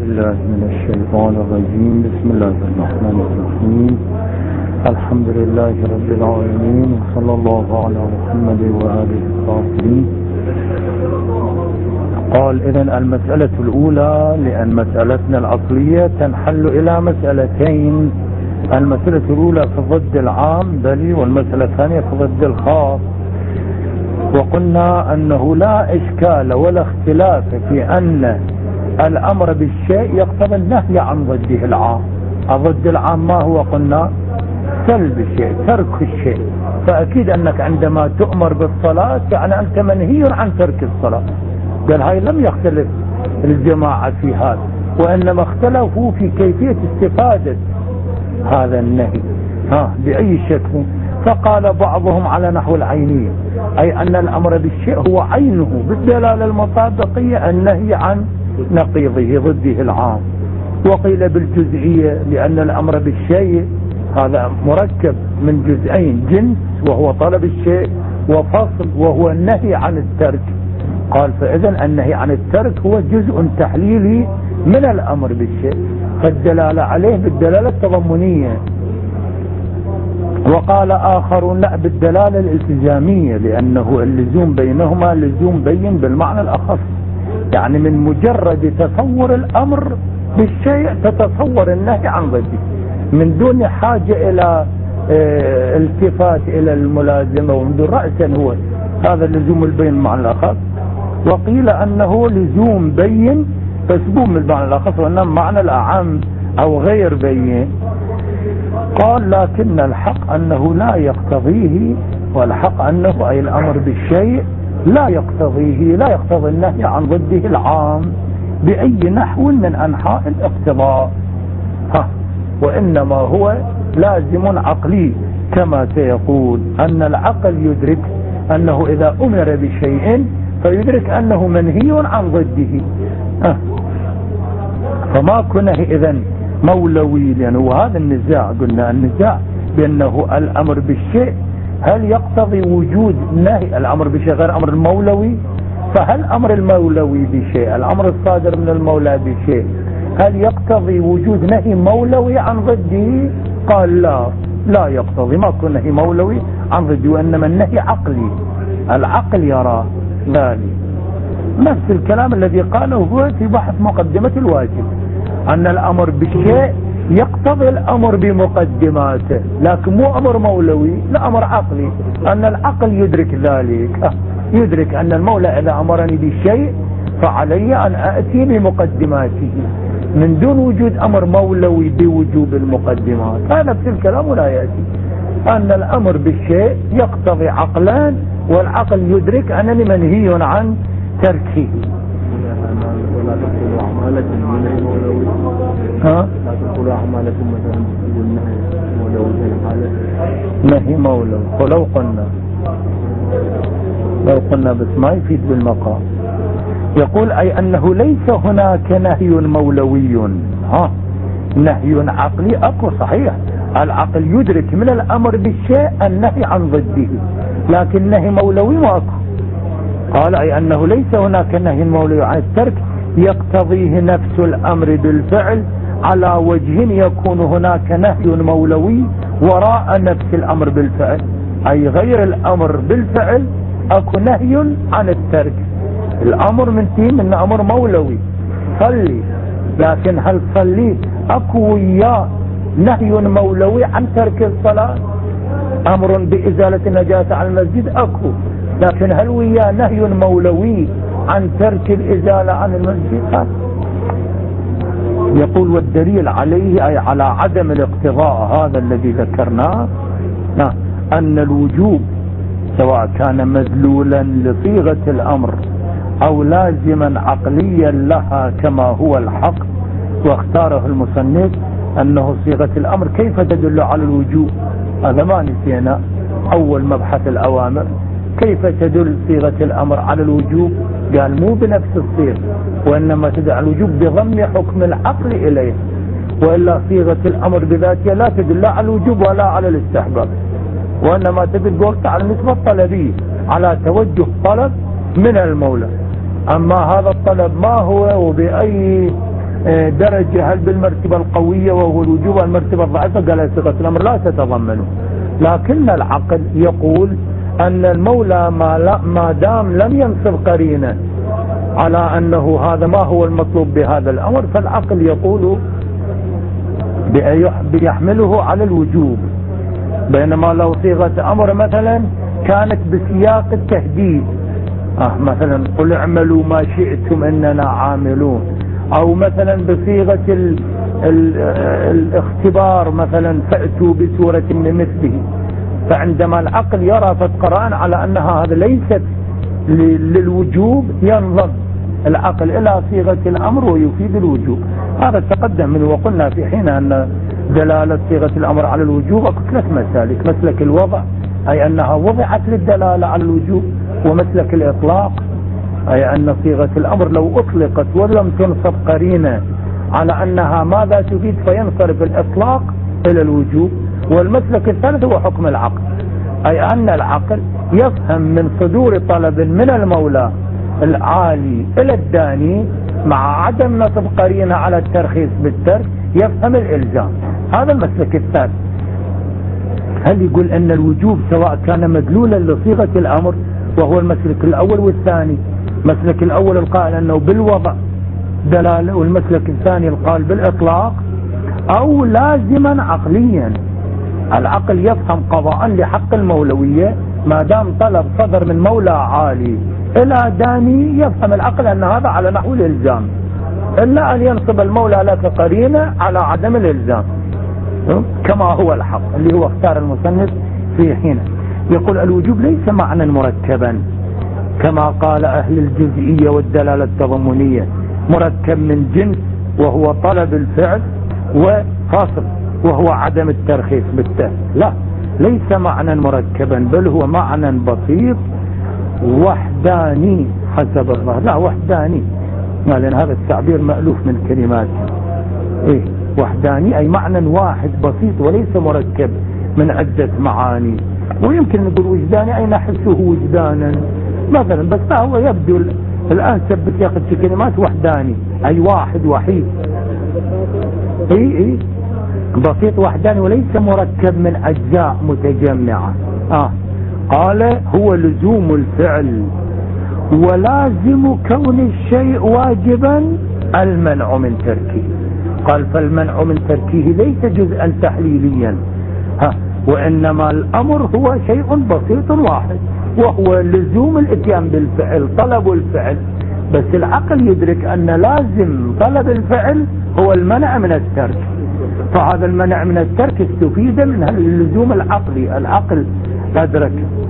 بالله من الشيطان الرجيم. بسم الله الرحمن الرحيم. الحمد لله رب العالمين، وصلى الله على محمد وآله الطاهرين. قال إذن المسألة الأولى، لأن مسألتنا الأصلية تنحل إلى مسألتين: المسألة الأولى في الضد العام بلي، والمسألة الثانية في الضد الخاص. وقلنا أنه لا إشكال ولا اختلاف في أن الأمر بالشيء يقتضي النهي عن ضده العام. الضد العام ما هو؟ قلنا سلب الشيء، ترك الشيء. فأكيد أنك عندما تؤمر بالصلاة يعني أنت منهي عن ترك الصلاة. قال هاي لم يختلف الجماعة في هذا، وإنما اختلفوا في كيفية استفادة هذا النهي بأي شكل. فقال بعضهم على نحو العينية، أي أن الأمر بالشيء هو عينه بالدلالة المطابقية النهي عن نقيضه ضده العام. وقيل بالجزئية، لأن الأمر بالشيء هذا مركب من جزئين: جنس وهو طلب الشيء، وفصل وهو النهي عن الترك. قال فإذن النهي عن الترك هو جزء تحليلي من الأمر بالشيء، فالدلالة عليه بالدلالة التضمنية. وقال آخرون لا، بالدلالة الالتزامية، لأنه اللزوم بينهما لزوم بين بالمعنى الأخص، يعني من مجرد تصور الأمر بالشيء تتصور النهي عن ضده من دون حاجة إلى التفات إلى الملازمة، ومن دون رأسا هو هذا اللزوم البين بالمعنى الأخص. وقيل أنه لزوم بين فسبوم بالمعنى الأخص، وأنه معنى الأعم أو غير بين. قال لكن الحق أنه لا يقتضيه، والحق أنه أي الأمر بالشيء لا يقتضيه، لا يقتضي النهي عن ضده العام بأي نحو من أنحاء الاقتضاء، وإنما هو لازم عقلي، كما سيقول أن العقل يدرك أنه إذا أمر بشيء فيدرك أنه منهي عن ضده. فما كنه إذن مولوي، لأنه وهذا النزاع. قلنا النزاع بأنه الأمر بالشيء هل يقتضي وجود نهي؟ الأمر بالشيء غير أمر المولوي. فهل أمر المولوي بشيء، الأمر الصادر من المولى بشيء، هل يقتضي وجود نهي مولوي عن ضده؟ قال لا يقتضي، ما كن نهي مولوي عن ضده، وإنما النهي عقلي، العقل يرى ذلك. نفس الكلام الذي قاله هو في بحث مقدمة الواجب، أن الأمر بالشيء يقتضي الأمر بمقدماته، لكن مو أمر مولوي، لا أمر عقلي، أن العقل يدرك ذلك، يدرك أن المولى إذا أمرني بالشيء فعلي أن أأتي بمقدماته من دون وجود أمر مولوي بوجوب المقدمات. هذا نفس الكلام لا يأتي، أن الأمر بالشيء يقتضي عقلان، والعقل يدرك أنني منهي عن تركه. ولا تدخلوا أعمالكم من المولوي، لا تدخلوا أعمالكم مثلا بالنهي مولوي في الحالة نهي مولوي. ولو قلنا بس ما يفيد بالمقام. يقول أي أنه ليس هناك نهي مولوي، نهي عقلي أكو صحيح، العقل يدرك من الأمر بالشيء النهي عن ضده، لكن نهي مولوي ما أكو. قال أي أنه ليس هناك نهي مولوي عن الترك يقتضيه نفس الأمر بالفعل على وجه يكون هناك نهي مولوي وراء نفس الأمر بالفعل، أي غير الأمر بالفعل أكو نهي عن الترك. الأمر من أمر مولوي صلي، لكن هل صلي أكو وياه نهي مولوي عن ترك الصلاة؟ أمر بإزالة النجاسة عن المسجد أكو، لكن هل وياه نهي مولوي عن ترك الإزالة عن المسجد؟ يقول والدليل عليه أي على عدم الاقتضاء هذا الذي ذكرناه، أن الوجوب سواء كان مدلولا لصيغة الأمر أو لازما عقليا لها كما هو الحق، واختاره المصنف أنه صيغة الأمر كيف تدل على الوجوب. هذا ما نسينا أول مبحث الأوامر، كيف تدل صيغة الأمر على الوجوب؟ قال مو بنفس الصيغة، وإنما تدل على الوجوب بضم حكم العقل إليه، وإلا صيغة الأمر بذاتها لا تدل لا على الوجوب ولا على الاستحباب، وإنما تدل على النسبة الطلبية، على توجه طلب من المولى. أما هذا الطلب ما هو وبأي درجة هل بالمرتبة القوية وهو الوجوب المرتبة الضعيفة؟ قال صيغة الأمر لا تتضمنه. لكن العقل يقول أن المولى ما دام لم ينصب قرينة على أنه هذا ما هو المطلوب بهذا الأمر، فالعقل يقول بيحمله على الوجوب. بينما لو صيغة أمر مثلا كانت بسياق التهديد، مثلا قل اعملوا ما شئتم إننا عاملون، أو مثلا بصيغة الاختبار مثلا فأتوا بسورة من مثله، فعندما العقل يرى فتقران على أنها هذا ليست للوجوب ينظم العقل إلى صيغة الأمر ويفيد الوجوب. هذا تقدم منه، وقلنا في حين أن دلالة صيغة الأمر على الوجوب ثلاث مسالك: مسلك الوضع أي أنها وضعت للدلالة على الوجوب، ومسلك الإطلاق أي أن صيغة الأمر لو أطلقت ولم تنصب قرينة على أنها ماذا تفيد فينصرف الإطلاق إلى الوجوب، والمسلك الثالث هو حكم العقل، أي أن العقل يفهم من صدور طلب من المولى العالي إلى الداني مع عدم نصب قرينة على الترخيص بالترك يفهم الإلزام. هذا المسلك الثالث. هل يقول أن الوجوب سواء كان مدلولا لصيغة الأمر وهو المسلك الأول والثاني، مسلك الأول القائل أنه بالوضع دلالة، والمسلك الثاني القائل بالإطلاق، أو لازما عقليا العقل يفهم قضاء لحق المولوية ما دام طلب صدر من مولى عالي إلى داني، يفهم العقل أن هذا على نحو الإلزام، إلا أن ينصب المولى لك قرينة على عدم الإلزام كما هو الحق اللي هو اختار المصنف في حين. يقول الوجوب ليس معنى مركبا كما قال أهل الجزئية والدلالة التضمنية، مركب من جنس وهو طلب الفعل وفاصل وهو عدم الترخيص بالتالي. لا، ليس معنى مركبا، بل هو معنى بسيط وحداني حسب الله. لا، وحداني، لأن هذا التعبير مألوف من كلمات. وحداني أي معنى واحد بسيط وليس مركب من عدة معاني. ويمكن نقول وجداني أي نحسه وجدانا مثلا، بس هو يبدو الآن ثبت ياخذ في كلمات وحداني أي واحد وحيد. بسيط وحداني وليس مركب من أجزاء متجمعة. قال هو لزوم الفعل ولازم كون الشيء واجبا المنع من تركه. قال فالمنع من تركه ليس جزءا تحليليا، وإنما الأمر هو شيء بسيط واحد وهو لزوم الاتيان بالفعل، طلب الفعل. بس العقل يدرك أن لازم طلب الفعل هو المنع من الترك، فهذا المنع من الترك استفيد من اللزوم العقلي. العقل أدرك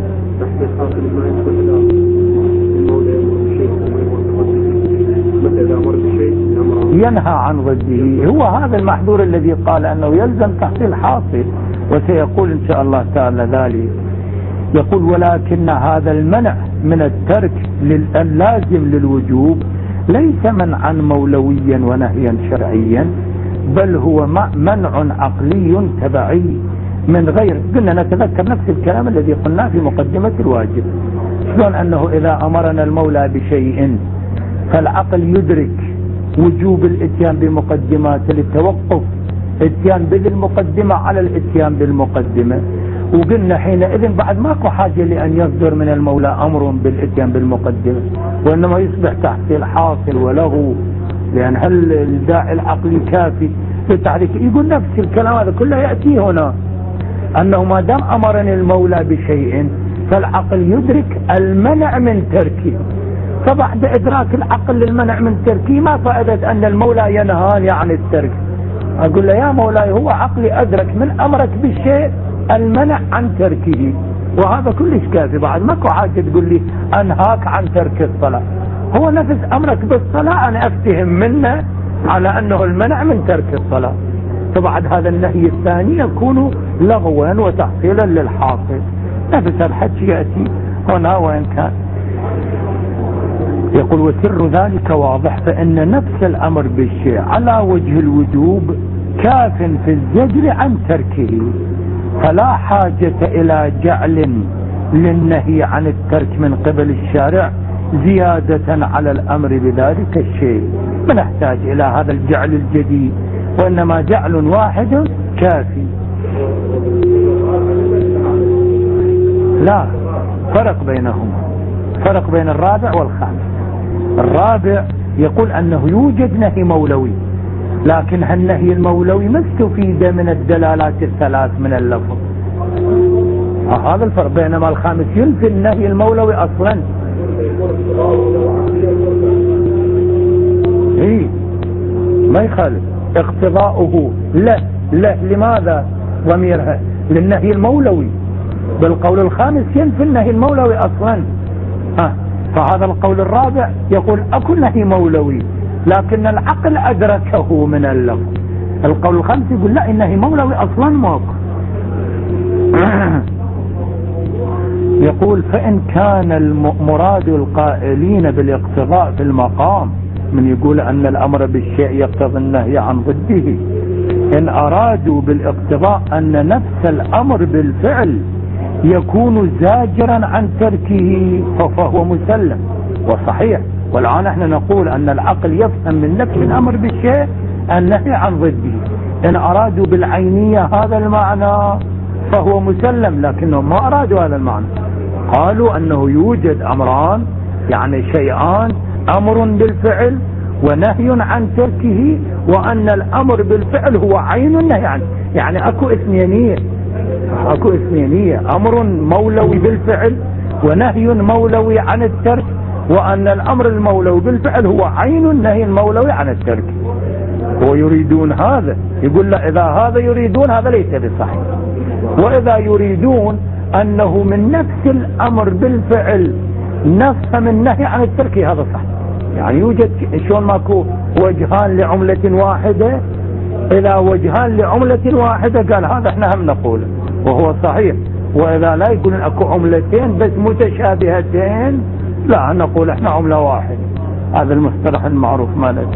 ينهى عن ضده. هو هذا المحظور الذي قال أنه يلزم تحصيل حاصل، وسيقول إن شاء الله تعالى ذلك. يقول ولكن هذا المنع من الترك اللازم للوجوب ليس منعا مولويا ونهيا شرعيا، بل هو منع عقلي تبعي من غير. قلنا نتذكر نفس الكلام الذي قلناه في مقدمة الواجب، شلون أنه إذا أمرنا المولى بشيء فالعقل يدرك وجوب الاتيان بمقدمات للتوقف، اتيان بذي المقدمة على الاتيان بالمقدمة. وقلنا حينئذ بعد ماكو حاجة لأن يصدر من المولى أمر بالاتيان بالمقدمة، وإنما يصبح تحصيل حاصل ولغو، لأن هل الداعي العقلي كافي للتحريك؟ يقول نفس الكلام هذا كله يأتي هنا، أنه ما دام أمرني المولى بشيء فالعقل يدرك المنع من تركه، فبعد إدراك العقل للمنع من تركه ما فائدة أن المولى ينهاني عن الترك؟ أقول له يا مولاي هو عقلي أدرك من أمرك بالشيء المنع عن تركه، وهذا كلش كافي، بعد ماكو حاجة تقول لي أنهاك عن ترك الصلاة. هو نفس أمرك بالصلاة أنا أفتهم منه على أنه المنع من ترك الصلاة، فبعد هذا النهي الثاني يكون لغوا وتحصيلا للحاصل. نفس الحكي يأتي هنا وإن كان. يقول وسر ذلك واضح، فإن نفس الأمر بالشيء على وجه الوجوب كاف في الزجر عن تركه، فلا حاجة إلى جعل للنهي عن الترك من قبل الشارع زيادة على الأمر بذلك الشيء، ما نحتاج إلى هذا الجعل الجديد، وإنما جعل واحد كافي. لا فرق بينهما، فرق بين الرابع والخامس. الرابع يقول أنه يوجد نهي مولوي، لكن هالنهي المولوي ما استفيد من الدلالات الثلاث من اللفظ. هذا الفرق. بينما الخامس ينفي النهي المولوي أصلا. ما يخالف اقتضاؤه له لماذا ضميرها؟ للنهي المولوي. بالقول الخامس ينفي النهي المولوي أصلا. فهذا القول الرابع يقول أكو نهي مولوي لكن العقل أدركه من اللفظ. القول الخامس يقول لا، النهي مولوي أصلا ماكو. يقول فإن كان المراد القائلين بالاقتضاء في المقام، من يقول أن الأمر بالشيء يقتضي النهي عن ضده، إن أرادوا بالاقتضاء أن نفس الأمر بالفعل يكون زاجرا عن تركه فهو مسلم وصحيح. والآن احنا نقول أن العقل يفهم من نفس الأمر بالشيء النهي عن ضده. إن أرادوا بالعينية هذا المعنى فهو مسلم، لكنهم ما أرادوا هذا المعنى. قالوا أنه يوجد أمران، يعني شيئان، أمر بالفعل ونهي عن تركه، وأن الأمر بالفعل هو عين النهي عنه. يعني أكو اثنينية، أمر مولوي بالفعل ونهي مولوي عن الترك، وأن الأمر المولوي بالفعل هو عين النهي المولوي عن الترك. ويريدون هذا، يقول لا، إذا هذا يريدون هذا ليس بصحيح. وإذا يريدون أنه من نفس الأمر بالفعل نفهم النهي عن الترك هذا صح. يعني يوجد شلون ماكو وجهان لعملة واحدة، إذا وجهان لعملة واحدة قال هذا احنا هم نقوله وهو صحيح. وإذا لا يقولون أكو عملتين بس متشابهتين، لا نقول احنا عملة واحدة. هذا المصطلح المعروف مالك.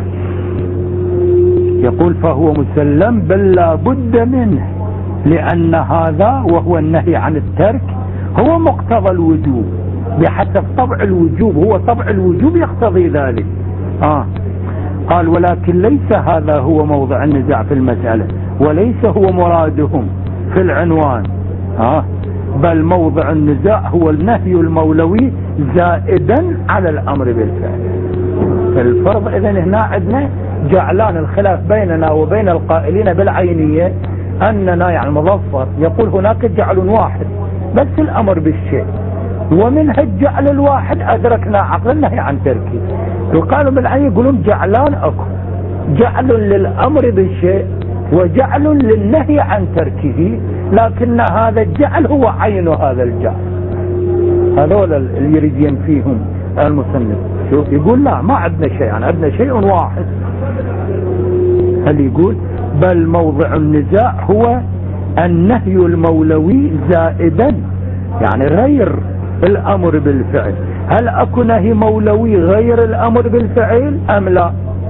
يقول فهو مسلم بل لا بد منه، لأن هذا وهو النهي عن الترك هو مقتضى الوجوب بحسب طبع الوجوب، هو طبع الوجوب يقتضي ذلك. قال ولكن ليس هذا هو موضع النزاع في المسألة، وليس هو مرادهم في العنوان. بل موضع النزاع هو النهي المولوي زائدا على الأمر بالفعل. فالفرض إذن هنا عندنا جعلان الخلاف بيننا وبين القائلين بالعينية، أننا يعني المظفر يقول هناك جعل واحد بس الأمر بالشيء، ومن هالجعل الواحد أدركنا عقل النهي عن تركه. وقالوا بالعين يقولون جعلان أكو، جعل للأمر بالشيء وجعل للنهي عن تركه، لكن هذا الجعل هو عين هذا الجعل. هذول اللي يريد ينفيهم المصنف. شوف يقول لا، ما عندنا شيء، يعني عندنا شيء واحد. هل يقول بل موضع النزاع هو النهي المولوي زائدا، يعني غير الأمر بالفعل. هل أكو نهي مولوي غير الأمر بالفعل أم لا؟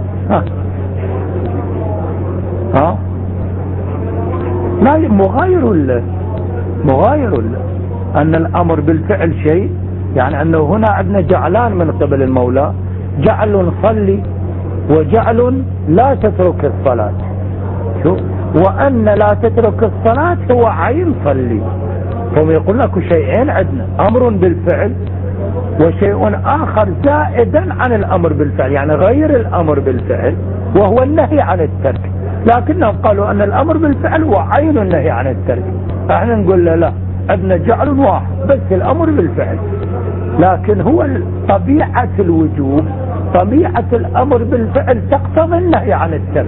لا، مغاير له أن الأمر بالفعل شيء، يعني أنه هنا عندنا جعلان من قبل المولى، جعل صلي وجعل لا تترك الصلاة. شو؟ وأن لا تترك الصلاة هو عين صلي. هم يقول لك شيئين عندنا، أمر بالفعل وشيء آخر زائدا عن الأمر بالفعل، يعني غير الأمر بالفعل وهو النهي عن الترك. لكنهم قالوا أن الأمر بالفعل هو عين النهي عن الترك. احنا نقول لا، عندنا جعل واحد بس الأمر بالفعل، لكن هو طبيعة الوجوب، طبيعة الأمر بالفعل تقتضي النهي عن الترك.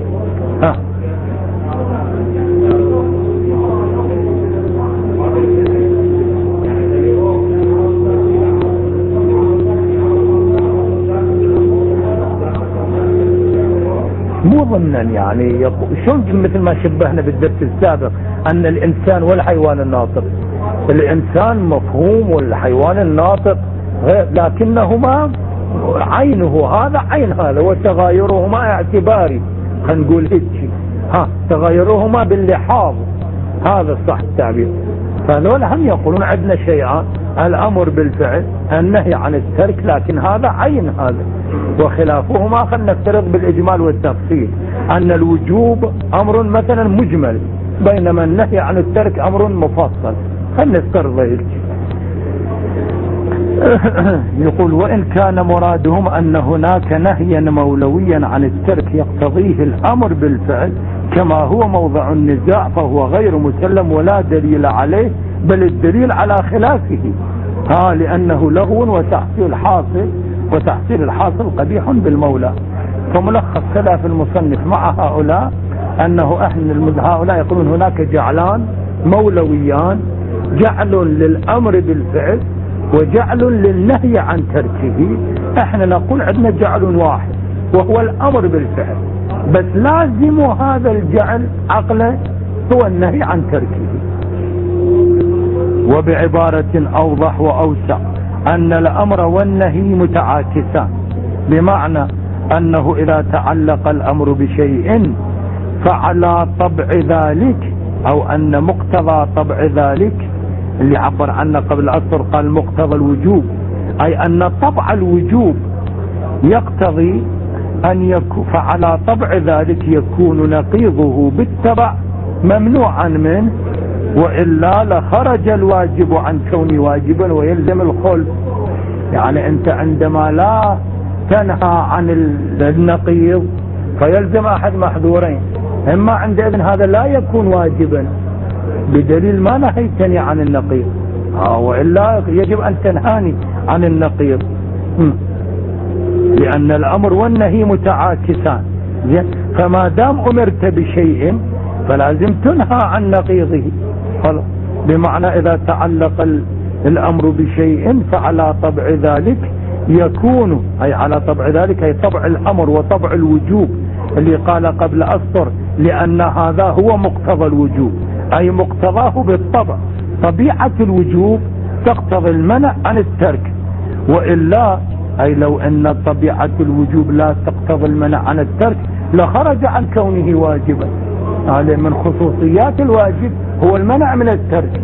مو ضمنا، يعني شلون مثل ما شبهنا بالدرس السابق أن الإنسان والحيوان الناطق، الإنسان مفهوم والحيوان الناطق غير، لكنهما عينه هذا عين هذا، وتغايرهما اعتباري، خلينا نقول هيك، تغايرهما باللحاظ، هذا صح التعبير. فهذول هم يقولون عندنا شيئان، الأمر بالفعل النهي عن الترك، لكن هذا عين هذا، وخلافهما خلنا نفترض بالإجمال والتفصيل أن الوجوب أمر مثلا مجمل، بينما النهي عن الترك أمر مفصل. خلنا نفترض هيك. يقول وإن كان مرادهم أن هناك نهيا مولويا عن الترك يقتضيه الأمر بالفعل كما هو موضع النزاع، فهو غير مسلم ولا دليل عليه، بل الدليل على خلافه، لأنه لغو وتحصيل الحاصل قبيح بالمولى. فملخص خلاف المصنف مع هؤلاء أنه هؤلاء يقولون هناك جعلان مولويان، جعل للأمر بالفعل وجعل للنهي عن تركه. احنا نقول عندنا جعل واحد وهو الأمر بالفعل، بس لازم هذا الجعل عقله هو النهي عن تركه. وبعبارة أوضح وأوسع أن الأمر والنهي متعاكسان، بمعنى أنه إذا تعلق الأمر بشيء فعلى طبع ذلك، أو أن مقتضى طبع ذلك اللي عبر عنه قبل أسطر قال مقتضى الوجوب، أي أن طبع الوجوب يقتضي أن يكون، فعلى طبع ذلك يكون نقيضه بالتبع ممنوعا منه، وإلا لخرج الواجب عن كونه واجبا ويلزم الخلف. يعني أنت عندما لا تنهى عن النقيض فيلزم أحد محذورين، إما عندئذ هذا لا يكون واجبا بدليل ما نهيتني عن النقيض، وإلا يجب أن تنهاني عن النقيض، لأن الأمر والنهي متعاكسان. فما دام أمرت بشيء فلازم تنهى عن نقيضه. بمعنى إذا تعلق الأمر بشيء فعلى طبع ذلك يكون، أي على طبع ذلك أي طبع الأمر وطبع الوجوب اللي قال قبل أسطر، لأن هذا هو مقتضى الوجوب، أي مقتضاه بالطبع. طبيعة الوجوب تقتضي المنع عن الترك، وإلا أي لو أن طبيعة الوجوب لا تقتضي المنع عن الترك لخرج عن كونه واجبا. هذا من خصوصيات الواجب هو المنع من الترك.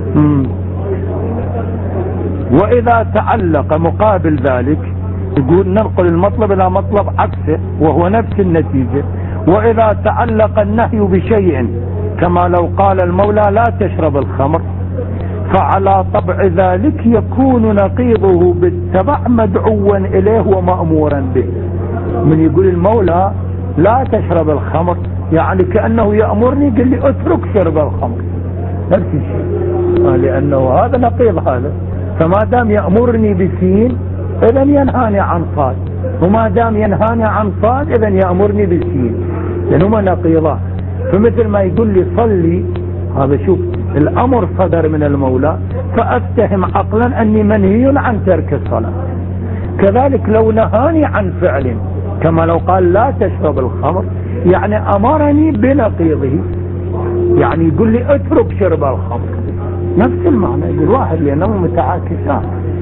وإذا تعلق مقابل ذلك يقول ننقل المطلب إلى مطلب عكسه وهو نفس النتيجة. وإذا تعلق النهي بشيء كما لو قال المولى لا تشرب الخمر، فعلى طبع ذلك يكون نقيضه بالتبع مدعوا إليه ومأمورا به. من يقول المولى لا تشرب الخمر يعني كأنه يأمرني قل لي اترك شرب الخمر، نفس الشيء، لأنه هذا نقيض هذا. فما دام يأمرني بسين إذا ينهاني عن صاد، وما دام ينهاني عن صاد إذا يأمرني بسين، لأنهما نقيضان. فمثل ما يقول لي صلي، هذا شوف الأمر صدر من المولى فأفتهم عقلا أني منهي عن ترك الصلاة. كذلك لو نهاني عن فعل كما لو قال لا تشرب الخمر يعني أمرني بنقيضه، يعني يقول لي اترك شرب الخمر، نفس المعنى يقول واحد لأنهم متعاكسان.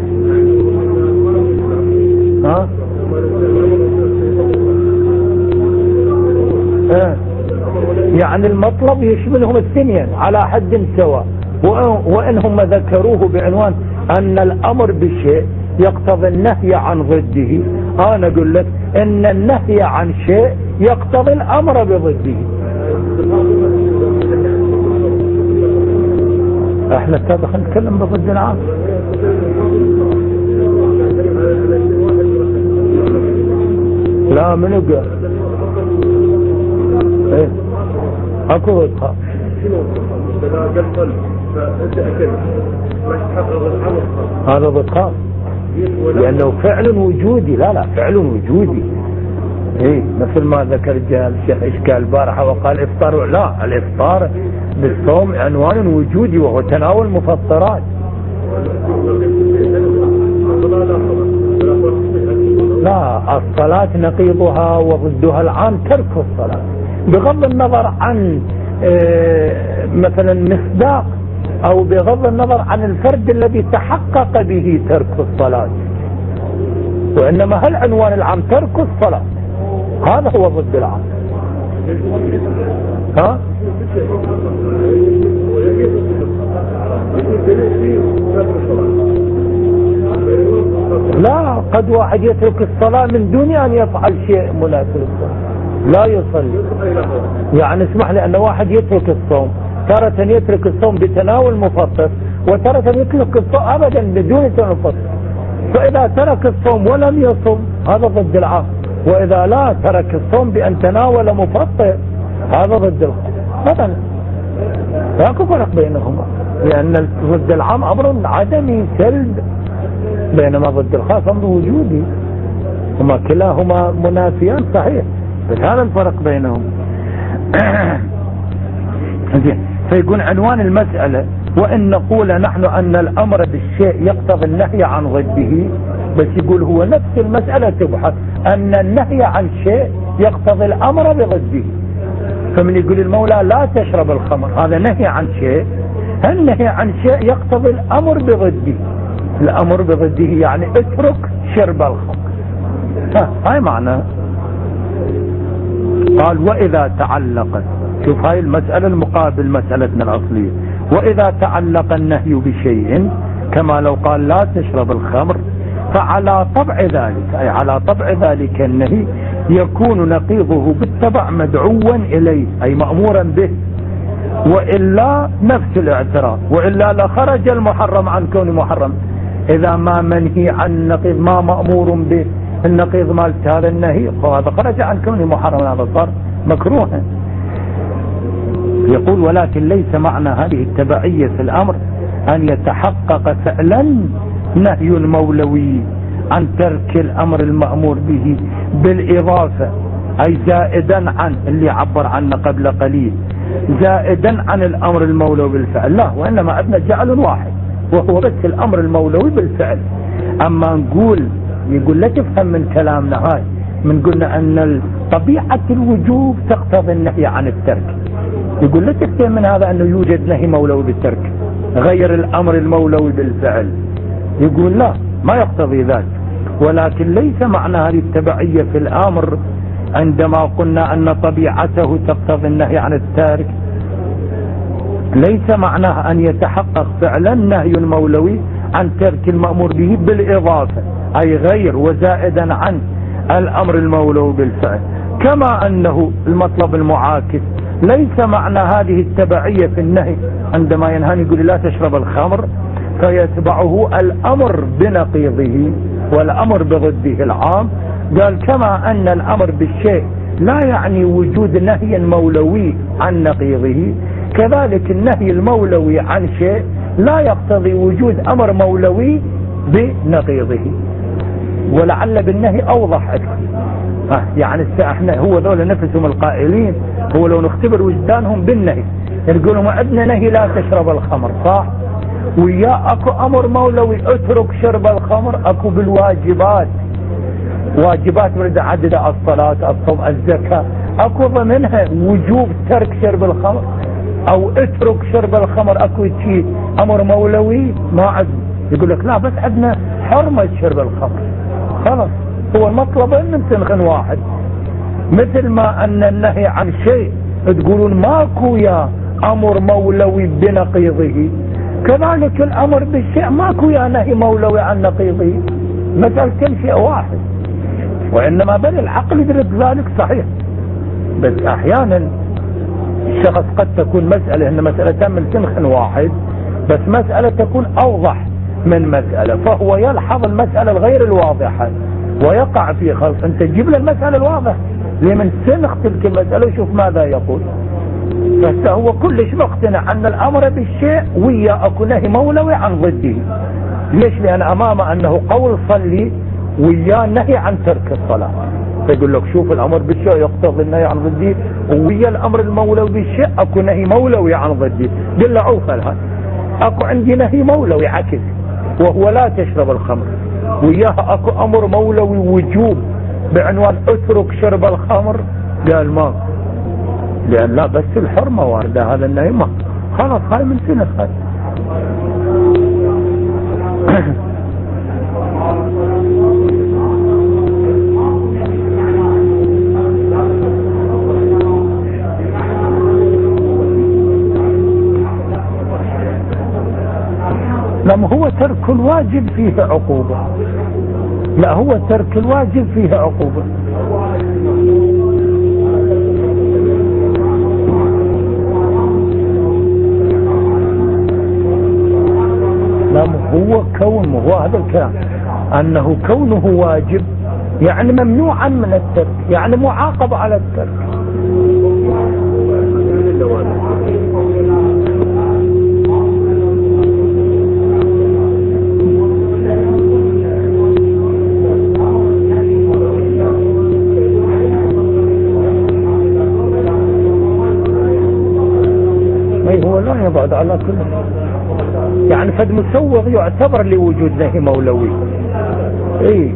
يعني المطلب يشملهم الاثنين على حد سواء، وإنهم ذكروه بعنوان أن الأمر بشيء يقتضي النهي عن ضده، أنا أقول لك إن النهي عن شيء يقتضي الأمر بضده. احنا خلينا نتكلم بضد العام. لا منو قال؟ ايه اكو ضدها. هذا ضدها لأنه فعل وجودي. لا فعل وجودي. ايه مثل ما ذكر الشيخ إشكال البارحة وقال افطار، لا الافطار بالصوم عنوان وجودي وهو تناول مفطرات. لا الصلاة نقيضها وضدها العام ترك الصلاة، بغض النظر عن مثلا مصداق او بغض النظر عن الفرد الذي تحقق به ترك الصلاة، وانما هل عنوان العام ترك الصلاة، هذا هو ضد العام. لا، قد واحد يترك الصلاة من دون أن يفعل شيء مناسب للصلاة لا يصلي. يعني اسمح لي أن واحد يترك الصوم، تارة يترك الصوم بتناول مفطر، وتارة يترك الصوم أبدا بدون تناول مفطر. فإذا ترك الصوم ولم يصم هذا ضد العام، وإذا لا ترك الصوم بأن تناول مفطر هذا ضد العام. مثلا لا فرق بينهما، لأن ضد العام أمر عدمي سلب، بينما ضد الخاص أمر وجودي، هما كلاهما منافيان صحيح، بس هذا الفرق بينهم. فيكون عنوان المسألة وإن نقول نحن أن الأمر بالشيء يقتضي النهي عن ضده، بس يقول هو نفس المسألة تبحث أن النهي عن شيء يقتضي الأمر بضده. فمن يقول المولى لا تشرب الخمر هذا نهي عن شيء، النهي عن شيء يقتضي الأمر بضده. الأمر بضده يعني اترك شرب الخمر، هاي معنى. قال وإذا تعلق، شوف هاي المسألة المقابل مسألتنا الأصلية، وإذا تعلق النهي بشيء كما لو قال لا تشرب الخمر، فعلى طبع ذلك، أي على طبع ذلك النهي يكون نقيضه بالتبع مدعوا إليه، أي مأمورا به، وإلا نفس الاعتراض، وإلا لخرج المحرم عن كون محرم. إذا ما منهي عن نقيض ما مأمور به النقيض مال هذا النهي فهذا خرج عن كون محرم، هذا صار مكروها. يقول ولكن ليس معنى هذه التبعية في الأمر أن يتحقق فعلا نهي مولوي عن ترك الأمر المأمور به بالإضافة، أي زائدا عن اللي عبر عنه قبل قليل، زائدا عن الأمر المولوي بالفعل، لا، وإنما عندنا جعل واحد وهو بس الأمر المولوي بالفعل. أما نقول يقول لا تفهم من كلامنا هاي، من قلنا أن طبيعة الوجوب تقتضي النهي عن الترك، يقول لا تفهم من هذا أنه يوجد نهي مولوي بالترك غير الأمر المولوي بالفعل، يقول لا ما يقتضي ذلك. ولكن ليس معنى هذه التبعية في الأمر عندما قلنا أن طبيعته تقتضي النهي عن التارك، ليس معناه أن يتحقق فعلا نهي مولوي عن ترك المأمور به بالإضافة، أي غير وزائدا عن الأمر المولوي بالفعل. كما أنه المطلب المعاكس ليس معنى هذه التبعية في النهي عندما ينهى يقول لا تشرب الخمر فيتبعه الأمر بنقيضه والأمر بضده العام. قال كما أن الأمر بالشيء لا يعني وجود نهي مولوي عن نقيضه، كذلك النهي المولوي عن شيء لا يقتضي وجود أمر مولوي بنقيضه. ولعل بالنهي أوضح أكثر. يعني احنا هو ذول نفسهم القائلين، هو لو نختبر وجدانهم بالنهي يقولون عندنا نهي لا تشرب الخمر صح، ويا اكو امر مولوي اترك شرب الخمر، اكو بالواجبات واجبات ورد عدد الصلاة الصوم الزكاة، اكو ضمنها وجوب ترك شرب الخمر او اترك شرب الخمر، اكو شيء امر مولوي ما عد. يقول لك لا بس عندنا حرمة شرب الخمر، خلاص هو المطلب ان تنخن واحد. مثل ما ان النهي عن شيء تقولون ماكو يا امر مولوي بنقيضه، كذلك الامر بالشيء ماكو يا نهي مولوي عن نقيضه، مسألتين شيء واحد. وانما بل العقل يدرك ذلك صحيح، بس احيانا الشخص قد تكون مسألة ان مسألتان من سنخ واحد، بس مسألة تكون اوضح من مسألة، فهو يلحظ المسألة الغير الواضحة ويقع في خلط. انت تجيب له المسألة الواضحة لمن سنخ تلك المسألة وشوف ماذا يقول. فهو كلش مقتنع ان الامر بالشيء ويا اكو نهي مولوي عن ضده. ليش؟ لان امامه انه قول صلي ويا نهي عن ترك الصلاة، فيقول لك شوف الامر بالشيء يقتضي النهي عن ضده، ويا الامر المولوي بالشيء اكو نهي مولوي عن ضده. قل له عوف لها اكو عندي نهي مولوي عكس وهو لا تشرب الخمر، وياها اكو امر مولوي وجوب بعنوان اترك شرب الخمر. قال ما، لان لا بس الحرمة واردة هذا النهي ما، خلاص هاي من سنة هاي. لما هو ترك الواجب فيه عقوبة، لا هو ترك الواجب فيه عقوبة. هو كونه، هو هذا الكلام أنه كونه واجب يعني ممنوعا من الترك، يعني معاقب على الترك. هو لا يبعد على كل، يعني فد مسوغ يعتبر لوجود نهي مولوي. اي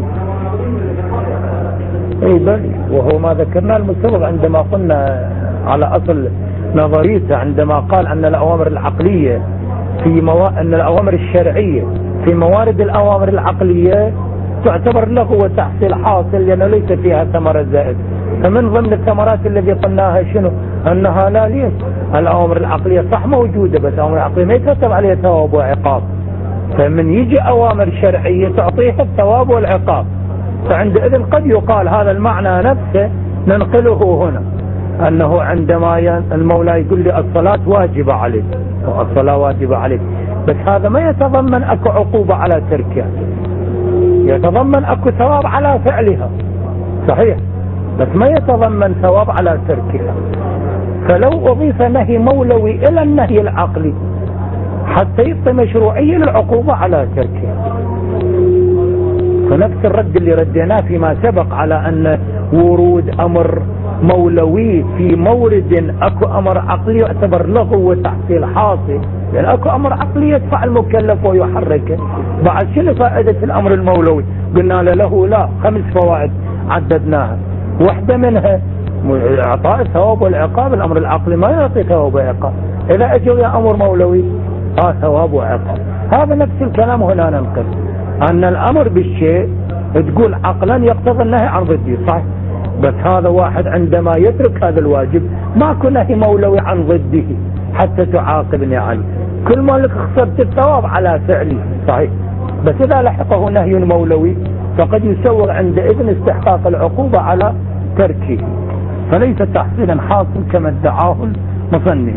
بل وهو ما ذكرنا المسوغ عندما قلنا على اصل نظريته، عندما قال ان الاوامر العقلية ان الاوامر الشرعية في موارد الاوامر العقلية تعتبر له وتحصيل حاصل لانه ليس فيها ثمرة زائد. فمن ضمن الثمرات الذي قلناها شنو؟ انها لا ليس الاوامر العقلية صح موجودة، بس الاوامر العقلية ما يترتب عليها ثواب وعقاب، فمن يجي اوامر شرعية تعطيها الثواب والعقاب. فعندئذ قد يقال هذا المعنى نفسه ننقله هنا، انه عندما المولى يقول لي الصلاة واجبة عليك والصلاة واجبة عليك، بس هذا ما يتضمن اكو عقوبة على تركها، يتضمن اكو ثواب على فعلها صحيح، بس ما يتضمن ثواب على تركها. فلو اضيف نهي مولوي الى النهي العقلي حتى يبقى مشروعية للعقوبة على تركها. فنفس الرد اللي رديناه فيما سبق على ان ورود امر مولوي في مورد اكو امر عقلي يعتبر لغو وتحصيل حاصل، لان اكو امر عقلي يدفع المكلف ويحركه. بعد شنو فائدة الامر المولوي؟ قلنا له لا 5 فوائد عددناها، واحدة منها اعطاء الثواب والعقاب. الامر العقلي ما يعطي ثواب وعقاب، اذا اجوا يا امر مولوي ثواب وعقاب. هذا نفس الكلام هنا ننقل، ان الامر بالشيء تقول عقلا يقتضي النهي عن ضده صح، بس هذا واحد عندما يترك هذا الواجب ماكو نهي مولوي عن ضده حتى تعاقبني عليه، كل ما لك خسرت الثواب على فعله صحيح، بس اذا لحقه نهي مولوي فقد يسوغ عندئذ استحقاق العقوبة على تركه، فليس تحصيلا حاصل كما ادعاه المصنف.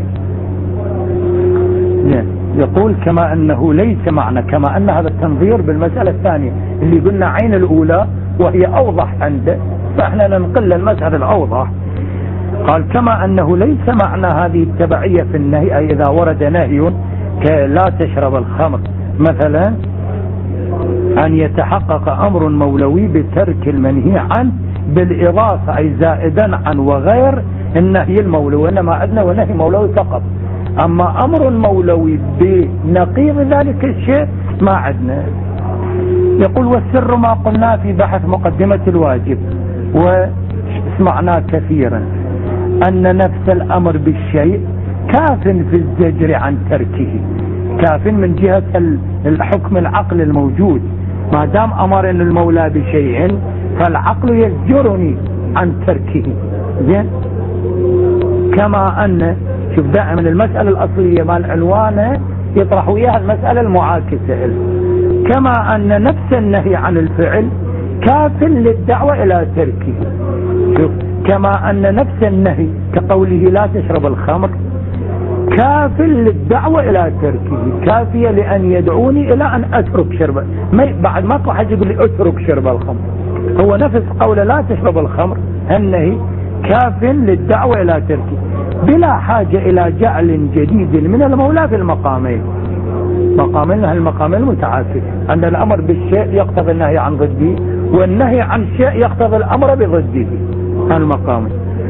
يقول كما انه ليس معنى، كما ان هذا التنظير بالمسألة الثانية اللي قلنا عين الاولى وهي اوضح عنده، فاحنا ننقل المسألة الاوضح. قال كما انه ليس معنى هذه التبعية في النهي، اي اذا ورد نهي كلا تشرب الخمر مثلا ان يتحقق امر مولوي بترك المنهي عنه بالاضافة، اي زائدا عن وغير النهي المولوي، انما عندنا ونهي مولوي فقط، اما امر مولوي بنقيض ذلك الشيء ما عندنا. يقول والسر ما قلنا في بحث مقدمة الواجب وسمعناه كثيرا، ان نفس الامر بالشيء كاف في الزجر عن تركه، كاف من جهة الحكم العقل الموجود، ما دام امرني المولى بشيء فالعقل يزجرني عن تركه. زين، كما ان شوف دائما المسألة الأصلية مال عنوانه يطرح وياها المسألة المعاكسة، كما أن نفس النهي عن الفعل كاف للدعوة إلى تركه. شوف كما أن نفس النهي كقوله لا تشرب الخمر كاف للدعوة إلى تركه، كافية لأن يدعوني إلى أن أترك شرب، بعد ما أحد يقول لي أترك شرب الخمر، هو نفس قول لا تشرب الخمر النهي كاف للدعوة إلى تركه بلا حاجة إلى جعل جديد من المولى في المقامين. مقامين المقامين المتعاكسة، أن الأمر بالشيء يقتضي النهي عن ضده، والنهي عن شيء يقتضي الأمر بضده المقام.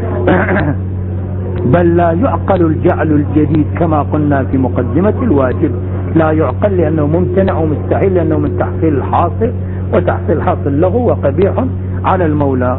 بل لا يعقل الجعل الجديد كما قلنا في مقدمة الواجب، لا يعقل لأنه ممتنع ومستحيل، لأنه من تحصيل الحاصل، وتحصيل الحاصل له وقبيح على المولى.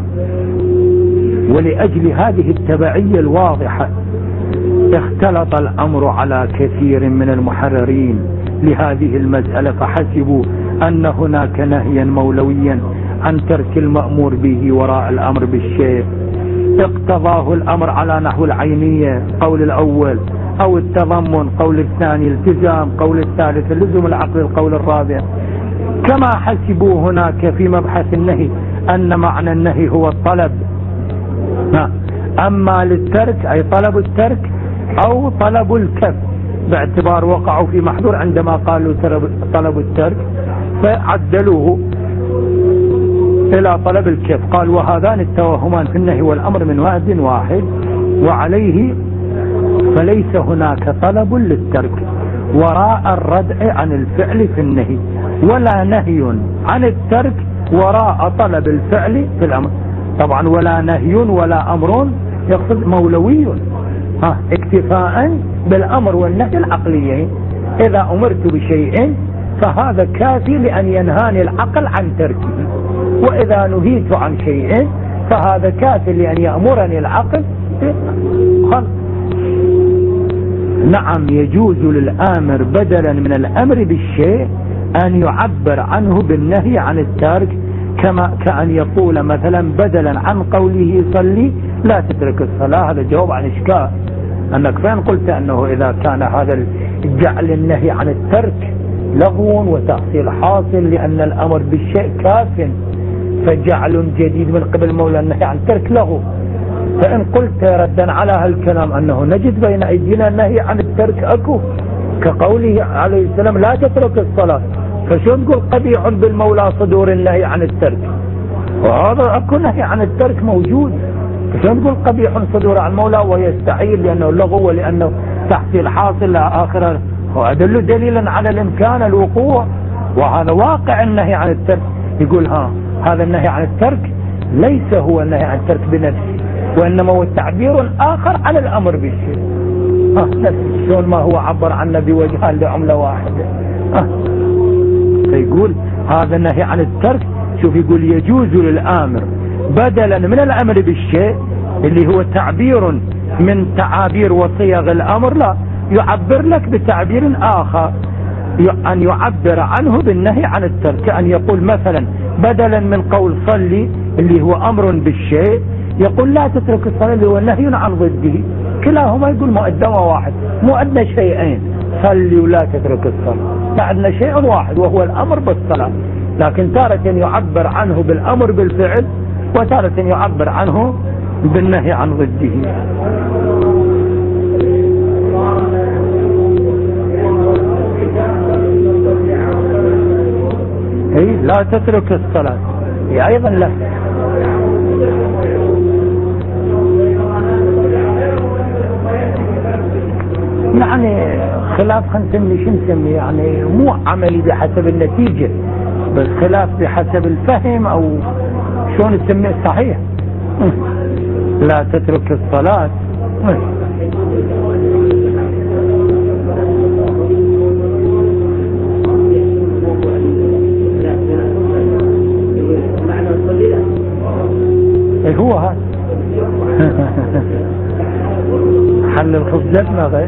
ولأجل هذه التبعية الواضحة اختلط الأمر على كثير من المحررين لهذه المسألة، فحسبوا أن هناك نهيا مولويا عن ترك المأمور به وراء الأمر بالشيء اقتضاه الأمر على نحو العينية قول الأول، أو التضمن قول الثاني التزام، قول الثالث اللزوم العقل، القول الرابع. كما حسبوا هناك في مبحث النهي أن معنى النهي هو الطلب، أما للترك أي طلب الترك أو طلب الكف، باعتبار وقعوا في محظور عندما قالوا طلب الترك فعدلوه إلى طلب الكف. قال وهذان التوهمان في النهي والأمر من وعد واحد، وعليه فليس هناك طلب للترك وراء الردع عن الفعل في النهي، ولا نهي عن الترك وراء طلب الفعل في الأمر. طبعا ولا نهي ولا أمر يقصد مولوي، اكتفاء بالأمر والنهي العقليين. إذا أمرت بشيء فهذا كافي لأن ينهاني العقل عن تركه، وإذا نهيت عن شيء فهذا كافي لأن يأمرني العقل خلق. نعم يجوز للآمر بدلا من الأمر بالشيء أن يعبر عنه بالنهي عن الترك، كأن يقول مثلا بدلا عن قوله صلي لا تترك الصلاة. هذا جواب عن إشكال، أنك فين قلت أنه إذا كان هذا جعل النهي عن الترك لغو وتحصيل حاصل لأن الأمر بالشيء كاف، فجعل جديد من قبل مولى النهي عن الترك لغو. فإن قلت ردا على هالكلام أنه نجد بين أيدينا النهي عن الترك أكو، كقوله عليه السلام لا تترك الصلاة، فشو نقول قبيح بالمولى صدور النهي عن الترك؟ وهذا أكو نهي عن الترك موجود، فشو نقول قبيح صدور عن المولى ويستحيل لأنه لغو ولأنه تحصيل حاصل لا آخر؟ وأدل دليلا على الإمكان الوقوع، وهذا واقع النهي عن الترك. يقول هذا النهي عن الترك ليس هو النهي عن الترك بنفسه، وإنما هو تعبير آخر عن الأمر بالشيء. نفس شلون ما هو عبر عنه بوجهان لعملة واحدة. فيقول هذا النهي عن الترك، شوف يقول يجوز للآمر بدلا من الأمر بالشيء اللي هو تعبير من تعابير وصيغ الأمر، لا يعبر لك بتعبير آخر، أن يعبر عنه بالنهي عن الترك. أن يقول مثلا بدلا من قول صلي اللي هو أمر بالشيء يقول لا تترك الصلاة اللي هو نهي عن ضده. كلاهما يقول مقدمة واحد، مو عندنا شيئين صلي ولا تترك الصلاة، لا عندنا شيء واحد وهو الأمر بالصلاة، لكن تارة يعبر عنه بالأمر بالفعل وتارة يعبر عنه بالنهي عن ضده. لا تترك الصلاة هي أيضا لا، يعني خلاف خنسمي شنسمي، يعني مو عملي بحسب النتيجة بل خلاف بحسب الفهم أو شلون تسميه صحيح. لا تترك الصلاة هو هذا حل الخبزتنا غير.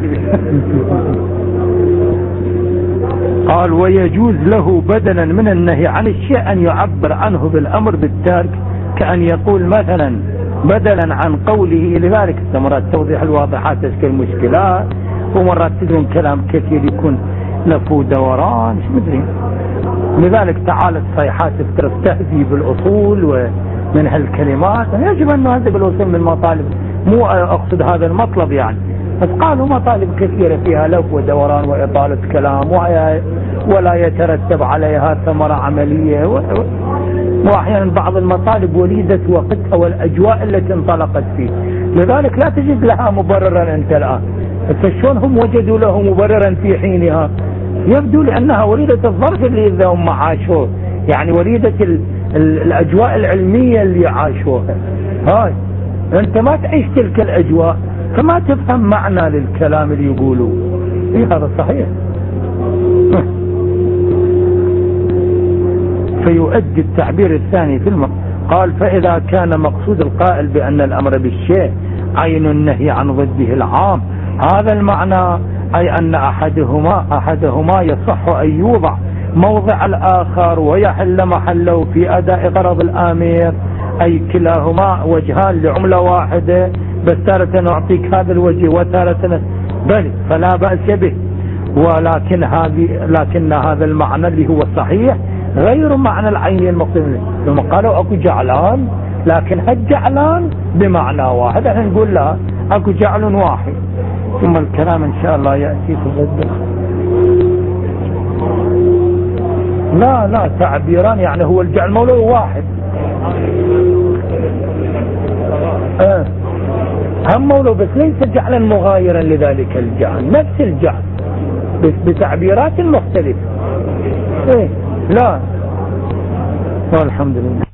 قال ويجوز له بدلا من النهي عن الشيء أن يعبر عنه بالأمر بالترك، كأن يقول مثلا بدلا عن قوله. لذلك مرات توضيح الواضحات تشكل مشكلات، ومرات تدرون كلام كثير يكون لفو دوران مش مدري. لذلك تعالى الصيحات تستهزي بالأصول ومن هالكلمات، يجب أن نهذب الأصول من مطالب، مو أقصد هذا المطلب يعني، بس قالوا مطالب كثيرة فيها لف ودوران وإطالة كلام ولا يترتب عليها ثمرة عملية، وأحيانا بعض المطالب وليدة وقتها والأجواء التي انطلقت فيه، لذلك لا تجد لها مبررا أنت الآن. فشون هم وجدوا له مبررا في حينها؟ يبدو لأنها وليدة الظرف اللي إذا هم عاشوه، يعني وليدة الأجواء العلمية اللي عاشوها. هاي أنت ما تعيش تلك الأجواء فما تفهم معنى للكلام اللي يقولوه. هذا صحيح. فيؤدي التعبير الثاني في قال فإذا كان مقصود القائل بأن الأمر بالشيء عين النهي عن ضده العام، هذا المعنى أي أن أحدهما يصح أن يوضع موضع الآخر ويحل محله في أداء غرض الآمر، أي كلاهما وجهان لعملة واحدة، بس تارة نعطيك هذا الوجه وتارة بل فلا بأس به، لكن هذا المعنى اللي هو الصحيح غير معنى العين المقتضي. لما قالوا اكو جعلان، لكن هالجعلان بمعنى واحد، احنا نقول لا، اكو جعل واحد. ثم الكلام ان شاء الله يأتي في ضد. لا تعبيران، يعني هو الجعل مولوي واحد، هم مولوي بس ليس جعلا مغايرا لذلك الجعل، نفس الجعل بتعبيرات مختلفة. لا والحمد لله.